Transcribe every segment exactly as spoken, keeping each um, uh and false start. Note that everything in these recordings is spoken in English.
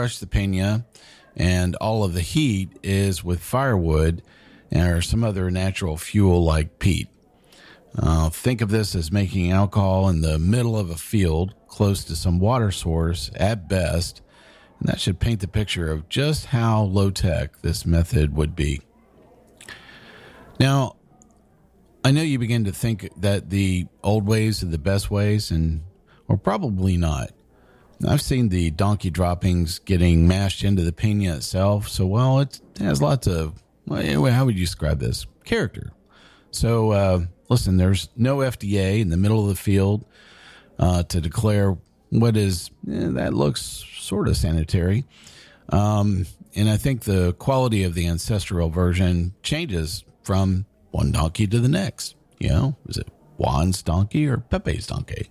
Crush the piña, and all of the heat is with firewood or some other natural fuel like peat. Uh, think of this as making alcohol in the middle of a field close to some water source at best, and that should paint the picture of just how low-tech this method would be. Now, I know you begin to think that the old ways are the best ways, and or probably not. I've seen the donkey droppings getting mashed into the piña itself, so, well, it has lots of, well, anyway, how would you describe this? Character. So, uh, listen, there's no F D A in the middle of the field uh, to declare what is, eh, that looks sort of sanitary. Um, and I think the quality of the ancestral version changes from one donkey to the next. You know, is it Juan's donkey or Pepe's donkey?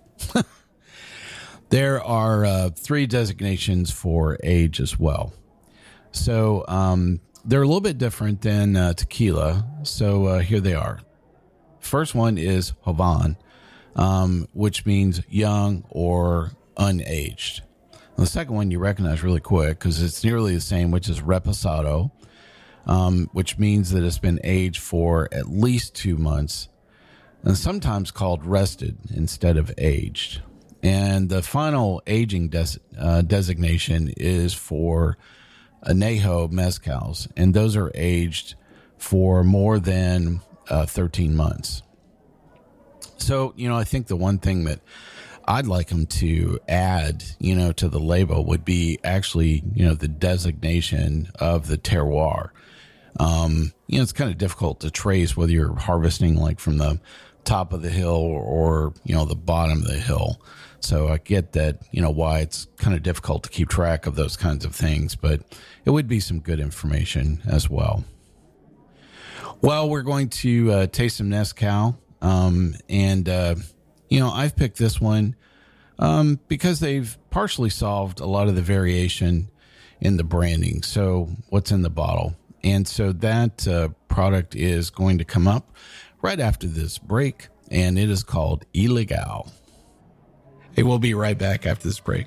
There are uh, three designations for age as well. So um, they're a little bit different than uh, tequila. So uh, here they are. First one is Joven, um, which means young or unaged. And the second one you recognize really quick because it's nearly the same, which is Reposado, um, which means that it's been aged for at least two months and sometimes called rested instead of aged. And the final aging des- uh, designation is for Añejo mezcals, and those are aged for more than uh, thirteen months. So, you know, I think the one thing that I'd like them to add, you know, to the label would be actually, you know, the designation of the terroir. Um, you know, it's kind of difficult to trace whether you're harvesting like from the top of the hill or, or you know, the bottom of the hill. So I get that, you know, why it's kind of difficult to keep track of those kinds of things, but it would be some good information as well. Well, we're going to uh, taste some Mezcal, um, and, uh, you know, I've picked this one um, because they've partially solved a lot of the variation in the branding. So what's in the bottle? And so that uh, product is going to come up right after this break, and it is called Ilegal. Hey, we'll be right back after this break.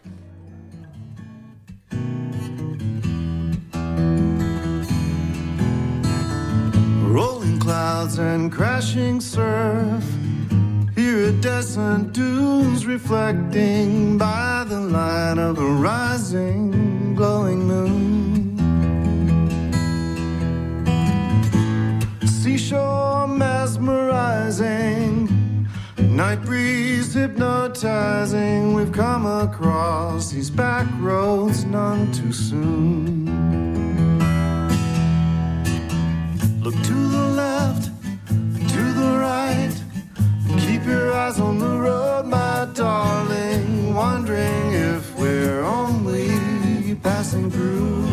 Rolling clouds and crashing surf, iridescent dunes reflecting by the light of the rising, glowing moon. Seashore mesmerizing, night breeze hypnotizing. We've come across these back roads none too soon. Look to the left, to the right. Keep your eyes on the road, my darling. Wondering if we're only passing through.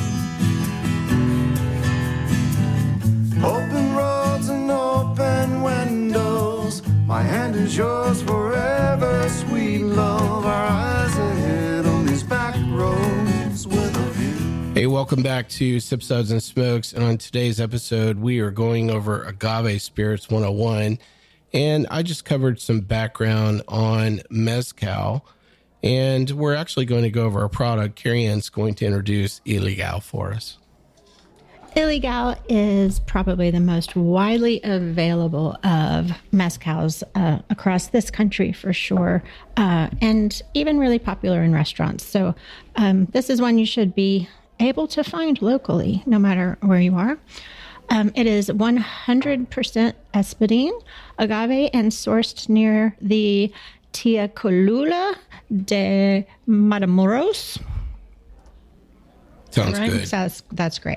Open roads and open windows. My hand is yours forever, sweet love. Our eyes ahead on these back roads with a view. Hey, welcome back to Sip Suds and Smokes. And on today's episode, we are going over Agave Spirits one oh one. And I just covered some background on Mezcal. And we're actually going to go over our product. Carrie Ann's going to introduce Ilegal for us. Ilegal is probably the most widely available of mezcals uh, across this country for sure, uh, and even really popular in restaurants. So um, this is one you should be able to find locally, no matter where you are. Um, it is one hundred percent espadín agave and sourced near the Tía de Matamoros. Sounds right? good. Sounds, that's great.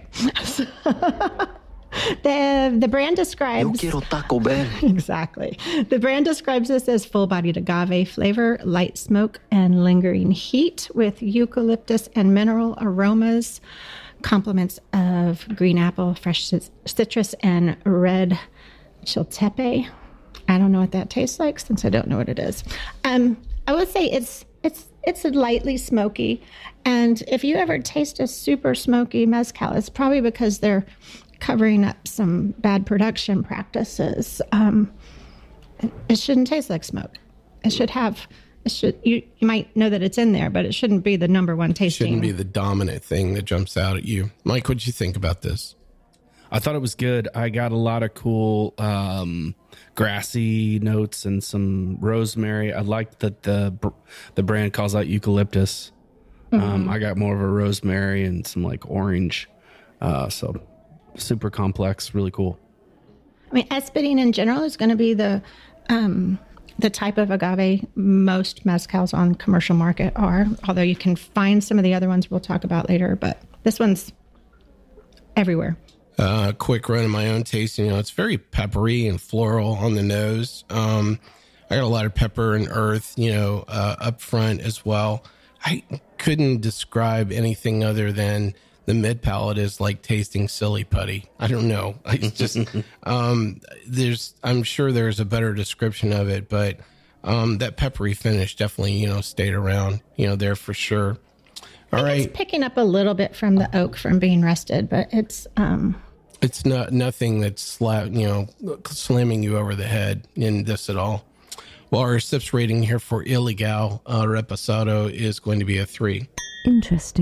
the the brand describes... Yo quiero Taco Bell. Exactly. The brand describes this as full-bodied agave flavor, light smoke, and lingering heat with eucalyptus and mineral aromas, complements of green apple, fresh citrus, and red chiltepe. I don't know what that tastes like since I don't know what it is. Um, I would say it's it's it's lightly smoky, and if you ever taste a super smoky mezcal, it's probably because they're covering up some bad production practices. Um, it, it shouldn't taste like smoke. It should have It should you you might know that it's in there, but it shouldn't be the number one tasting. Shouldn't be the dominant thing that jumps out at you. Mike, what did you think about this? I thought it was good. I got a lot of cool um, grassy notes and some rosemary. I liked that the the brand calls out eucalyptus. Mm-hmm. Um, I got more of a rosemary and some like orange. Uh, so super complex, really cool. I mean, espadín in general is going to be the um, the type of agave most mezcals on commercial market are. Although you can find some of the other ones we'll talk about later, but this one's everywhere. Uh, quick run of my own tasting. You know, it's very peppery and floral on the nose. Um, I got a lot of pepper and earth, you know, uh, up front as well. I couldn't describe anything other than the mid palate is like tasting silly putty. I don't know. I just, um, there's, I'm sure there's a better description of it, but, um, that peppery finish definitely, you know, stayed around, you know, there for sure. All right. It's picking up a little bit from the oak from being rested, but it's, um, it's not nothing that's slap, you know, slamming you over the head in this at all. Well, our sips rating here for Ilegal uh, Reposado is going to be a three. Interesting.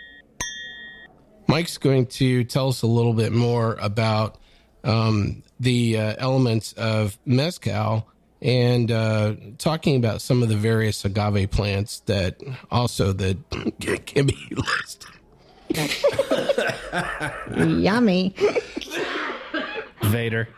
Mike's going to tell us a little bit more about um, the uh, elements of mezcal and uh, talking about some of the various agave plants that also that can be listed. Yummy. Vader.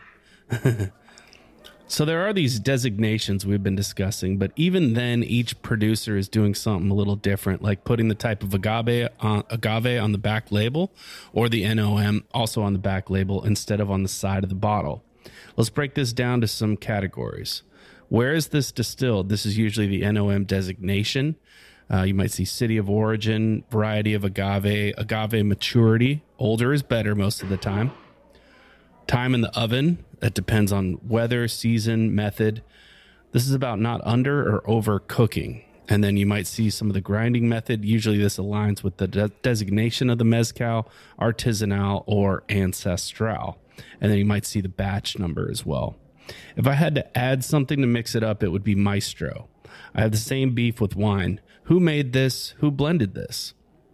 So there are these designations we've been discussing, but even then, each producer is doing something a little different, like putting the type of agave on, agave on the back label or the N O M also on the back label instead of on the side of the bottle. Let's break this down to some categories. Where is this distilled? This is usually the N O M designation. Uh, you might see city of origin, variety of agave, agave maturity. Older is better most of the time. Time in the oven. That depends on weather, season, method. This is about not under or over cooking. And then you might see some of the grinding method. Usually this aligns with the de- designation of the mezcal, artisanal, or ancestral. And then you might see the batch number as well. If I had to add something to mix it up, it would be Maestro. I have the same beef with wine. Who made this? Who blended this?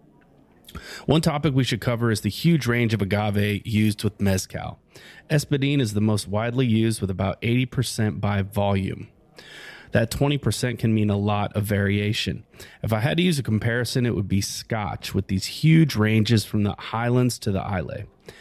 One topic we should cover is the huge range of agave used with mezcal. Espadín is the most widely used with about eighty percent by volume. That twenty percent can mean a lot of variation. If I had to use a comparison, it would be Scotch with these huge ranges from the Highlands to the Islay.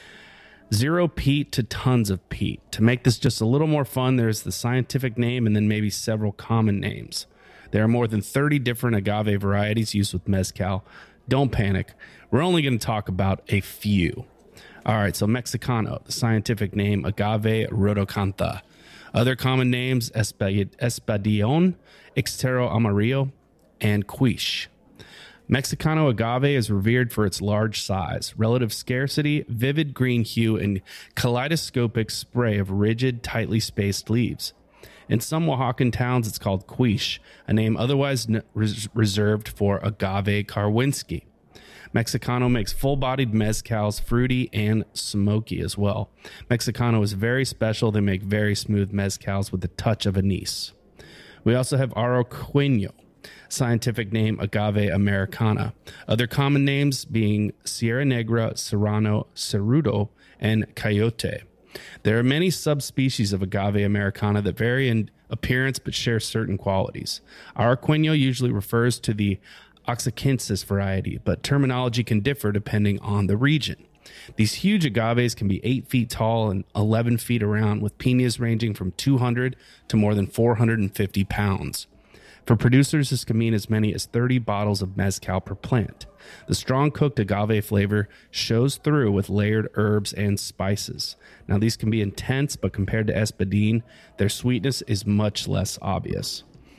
Zero peat to tons of peat. To make this just a little more fun, there's the scientific name and then maybe several common names. There are more than thirty different agave varieties used with mezcal. Don't panic. We're only going to talk about a few. All right, so Mexicano, the scientific name Agave rhodocantha. Other common names, Espadion, Extero Amarillo, and Quiche. Mexicano agave is revered for its large size, relative scarcity, vivid green hue, and kaleidoscopic spray of rigid, tightly spaced leaves. In some Oaxacan towns, it's called Quiche, a name otherwise n- res- reserved for agave Karwinski. Mexicano makes full-bodied mezcals, fruity and smoky as well. Mexicano is very special. They make very smooth mezcals with a touch of anise. We also have Araqueño, scientific name Agave Americana. Other common names being Sierra Negra, Serrano, Cerudo, and Coyote. There are many subspecies of Agave Americana that vary in appearance but share certain qualities. Araqueño usually refers to the Oxacensis variety, but terminology can differ depending on the region. These huge agaves can be eight feet tall and eleven feet around, with pinas ranging from two hundred to more than four hundred fifty pounds. For producers, this can mean as many as thirty bottles of mezcal per plant. The strong cooked agave flavor shows through with layered herbs and spices. Now, these can be intense, but compared to Espadín, their sweetness is much less obvious.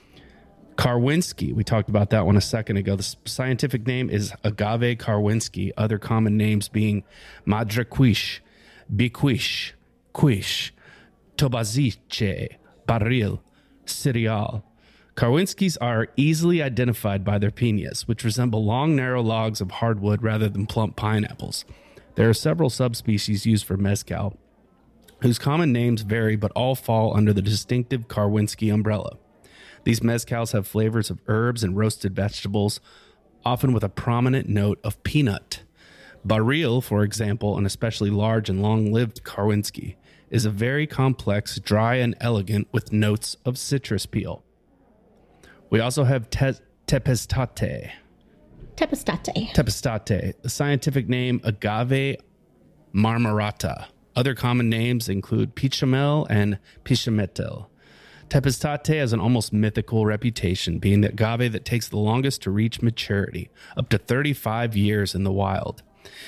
Karwinski, we talked about that one a second ago. The scientific name is Agave Karwinski, other common names being Madre Quiche, Biquiche, Quiche, Tobaziche, Barril, Cereal. Karwinskis are easily identified by their pinas, which resemble long, narrow logs of hardwood rather than plump pineapples. There are several subspecies used for mezcal, whose common names vary but all fall under the distinctive Karwinski umbrella. These mezcals have flavors of herbs and roasted vegetables, often with a prominent note of peanut. Barril, for example, an especially large and long-lived Karwinski, is a very complex, dry, and elegant with notes of citrus peel. We also have te- Tepestate. Tepestate. Tepestate, the scientific name Agave marmorata. Other common names include Pichamel and Pichametel. Tepestate has an almost mythical reputation, being the agave that takes the longest to reach maturity, up to thirty-five years in the wild.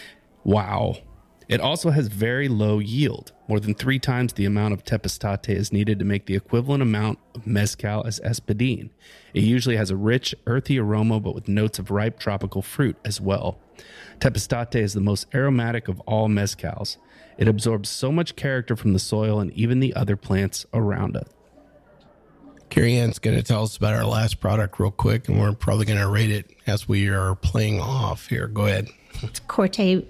Wow. It also has very low yield. More than three times the amount of Tepestate is needed to make the equivalent amount of mezcal as Espadín. It usually has a rich, earthy aroma, but with notes of ripe tropical fruit as well. Tepestate is the most aromatic of all mezcals. It absorbs so much character from the soil and even the other plants around it. Carrie Ann's going to tell us about our last product real quick, and we're probably going to rate it as we are playing off here. Go ahead. Corte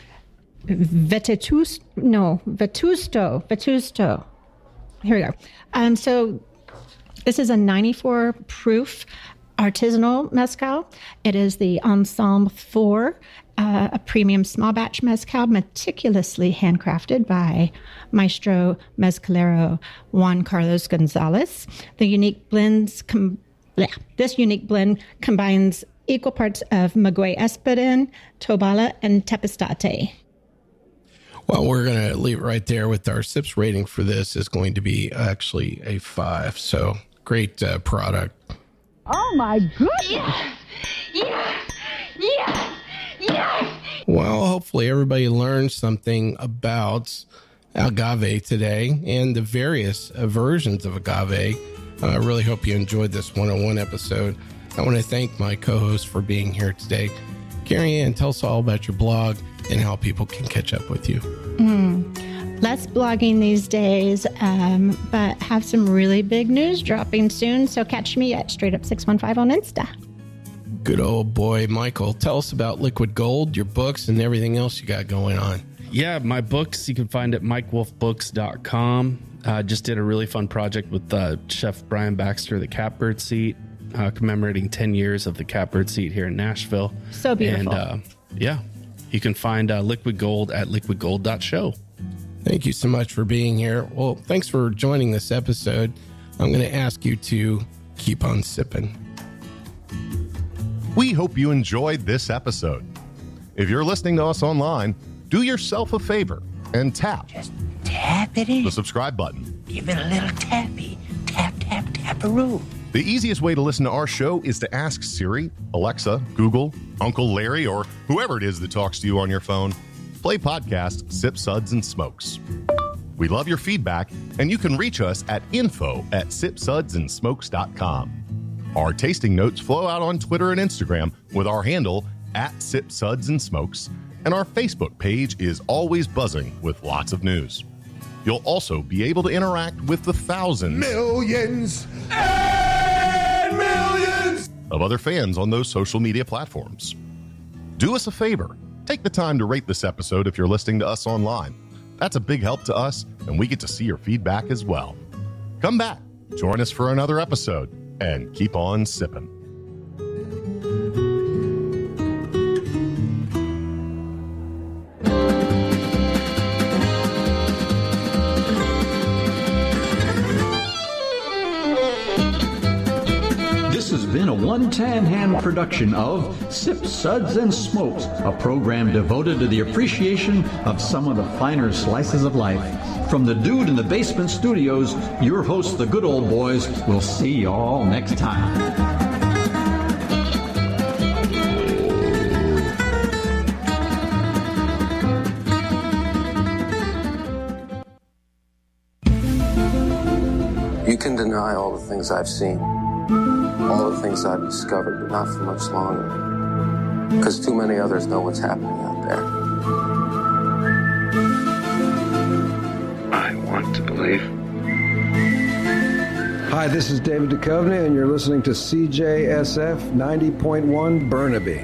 Vetusto. No, Vetusto. Vetusto. Here we go. Um, so this is a ninety-four proof artisanal mezcal. It is the Ensemble four, uh, a premium small batch mezcal meticulously handcrafted by Maestro Mezcalero Juan Carlos Gonzalez. The unique blends, com- yeah, this unique blend combines equal parts of Maguey Espadín, Tobala, and Tepestate. Well, we're going to leave it right there with our sips rating for this is going to be actually a five. So great uh, product. Oh my goodness. Yeah, yeah, yeah, yeah. Well, hopefully everybody learned something about agave today and the various uh, versions of agave. I uh, really hope you enjoyed this one oh one episode. I want to thank my co-host for being here today. Carrie Ann, tell us all about your blog and how people can catch up with you. Mm. Less blogging these days, um, but have some really big news dropping soon. So catch me at Straight Up six one five on Insta. Good old boy, Michael. Tell us about Liquid Gold, your books, and everything else you got going on. Yeah, my books you can find at mike wolf books dot com. I uh, just did a really fun project with uh, Chef Brian Baxter, the Catbird Seat, uh, commemorating ten years of the Catbird Seat here in Nashville. So beautiful. And uh, yeah, you can find uh, Liquid Gold at liquid gold dot show. Thank you so much for being here. Well, thanks for joining this episode. I'm going to ask you to keep on sipping. We hope you enjoyed this episode. If you're listening to us online, do yourself a favor and tap. Just tap it in. The subscribe button. Give it a little tappy. Tap, tap, tap-a-roo. The easiest way to listen to our show is to ask Siri, Alexa, Google, Uncle Larry, or whoever it is that talks to you on your phone. Play podcast Sip, Suds, and Smokes. We love your feedback, and you can reach us at info at sip suds and smokes dot com. Our tasting notes flow out on Twitter and Instagram with our handle at Sip, Suds, and Smokes, and our Facebook page is always buzzing with lots of news. You'll also be able to interact with the thousands, Millions and millions of other fans on those social media platforms. Do us a favor. Take the time to rate this episode if you're listening to us online. That's a big help to us, and we get to see your feedback as well. Come back, join us for another episode, and keep on sipping. This has been a One Tan Hand production of Sip, Suds, and Smokes, a program devoted to the appreciation of some of the finer slices of life. From the Dude in the Basement Studios, your hosts, the Good Old Boys, will see you all next time. You can deny all the things I've seen, all the things I've discovered, but not for much longer. Because too many others know what's happening out there. I want to believe. Hi, this is David Duchovny, and you're listening to C J S F ninety point one Burnaby.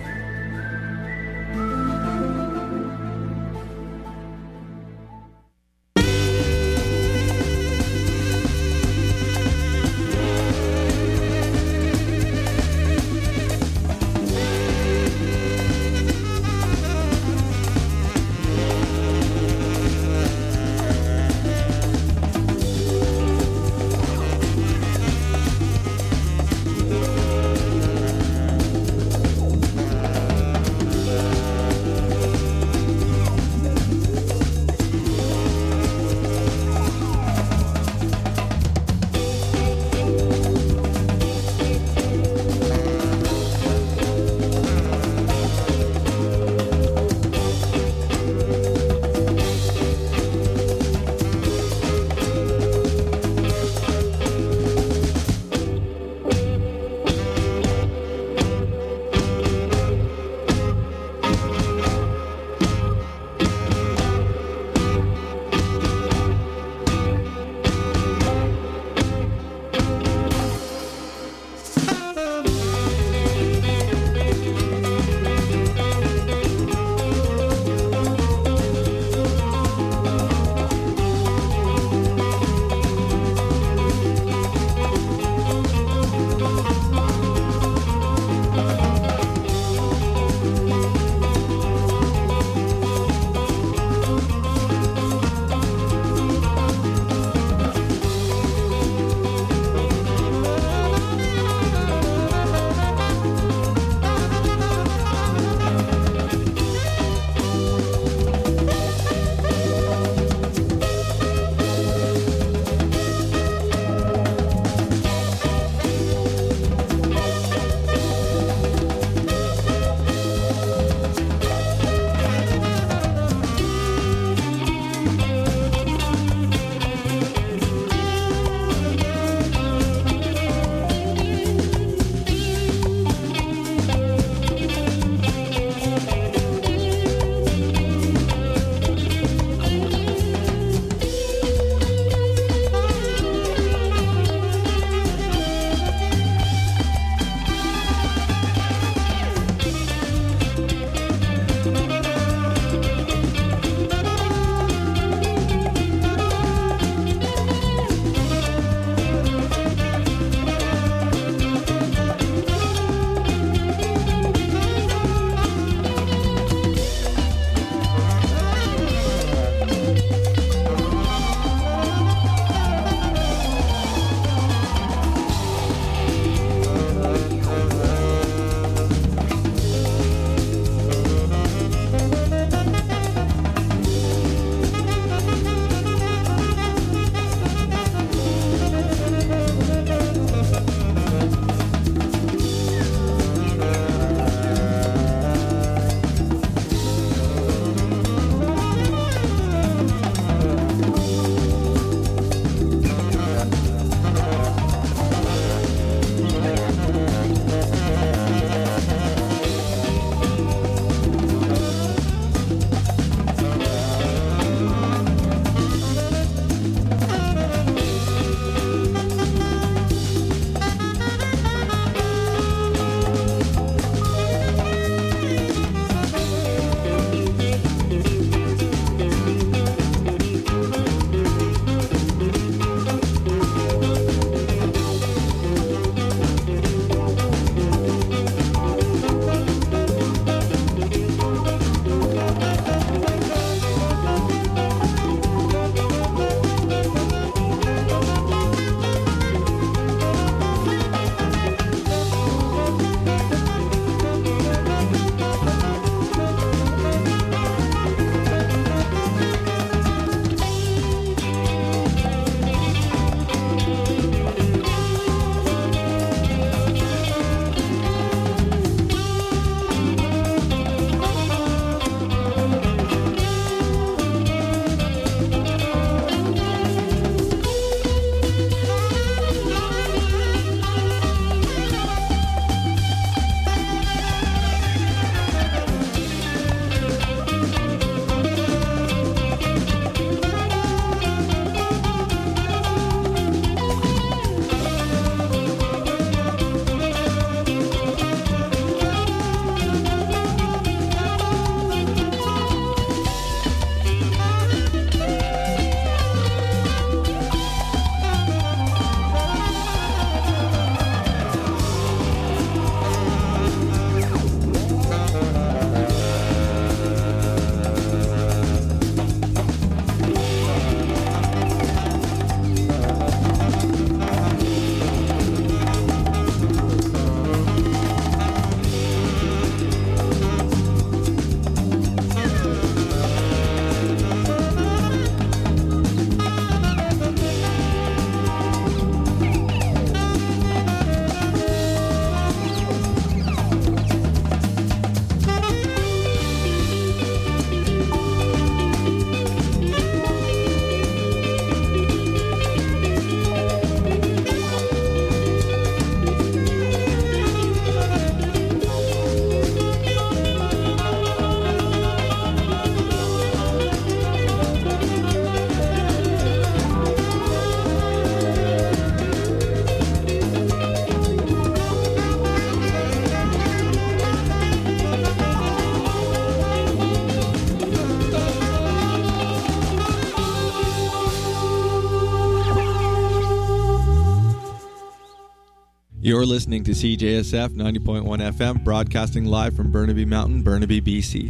You're listening to C J S F ninety point one F M, broadcasting live from Burnaby Mountain, Burnaby, B C.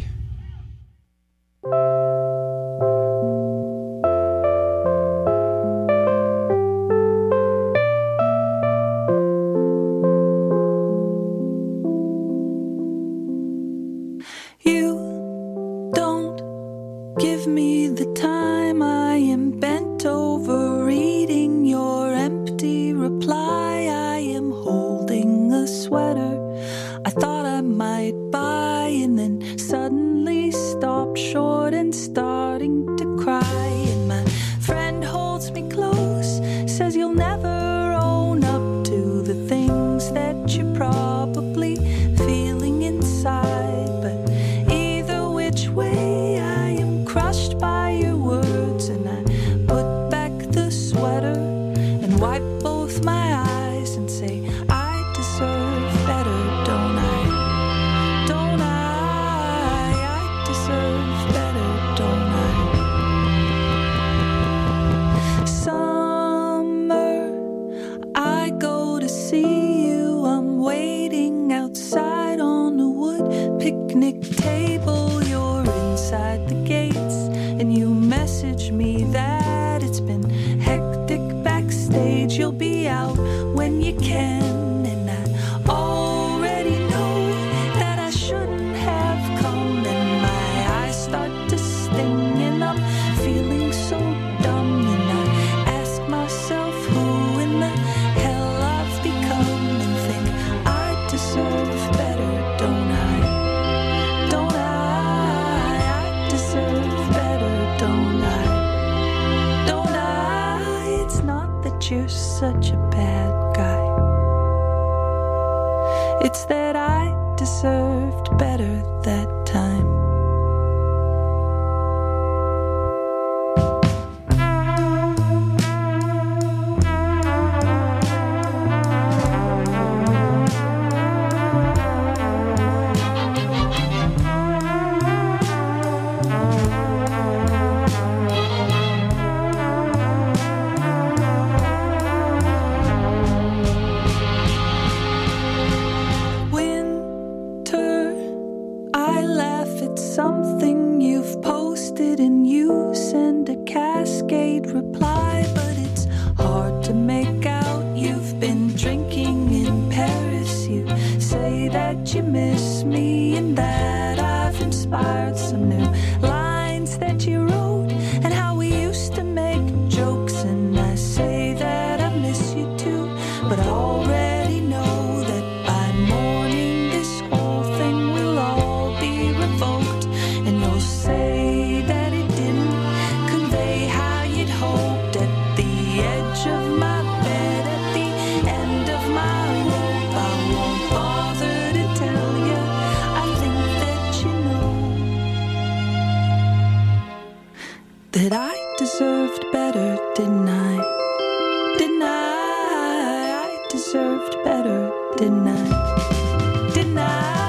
You don't give me the time. I am bent over reading your empty reply. I am holding a sweater I thought I might buy, and then suddenly stopped short and starting to cry. And my friend holds me close, says you'll never own up to the things that you're probably feeling inside. But either which way, I am crushed by your words, and I put back the sweater and wipe both my eyes and say, I deserve better, don't I? Don't I? I deserve better, don't I? Summer, I go to see you. I'm waiting outside on a wood picnic table. You're inside the gates, and you message me that it's been hectic backstage. You'll be out when you can, and I already know that I shouldn't have come. And my eyes start to sting, and I'm feeling so dumb. And I ask myself who in the hell I've become, and think I deserve better, don't I? Don't I? I deserve better, don't I? Don't I? It's not that you're such a bad guy. It's that I deserved better that time. Winter, I laugh at something you've posted, and you send a cascade reply, but it's hard to make out. You've been drinking in Paris. You say that you miss me, and that I've inspired some new lines that you wrote, and how we used to make jokes. And I say that I miss you too, but I already know that by morning this whole thing will all be revoked. And you'll say that it didn't convey how you'd hoped. At the edge of my bed, at the end of my rope, I won't bother to tell you. I think that you know that I deserved better, didn't I? Didn't I? I deserved better, didn't I? Didn't I?